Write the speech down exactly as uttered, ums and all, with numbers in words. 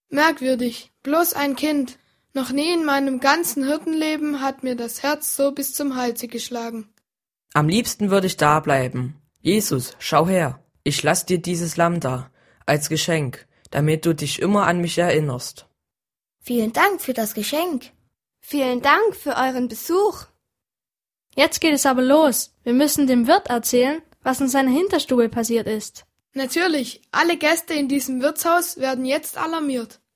Merkwürdig, bloß ein Kind. Noch nie in meinem ganzen Hirtenleben hat mir das Herz so bis zum Halse geschlagen. Am liebsten würde ich da bleiben. Jesus, schau her, ich lass dir dieses Lamm da, als Geschenk, damit du dich immer an mich erinnerst. Vielen Dank für das Geschenk. Vielen Dank für euren Besuch. Jetzt geht es aber los. Wir müssen dem Wirt erzählen, was in seiner Hinterstube passiert ist. Natürlich, alle Gäste in diesem Wirtshaus werden jetzt alarmiert.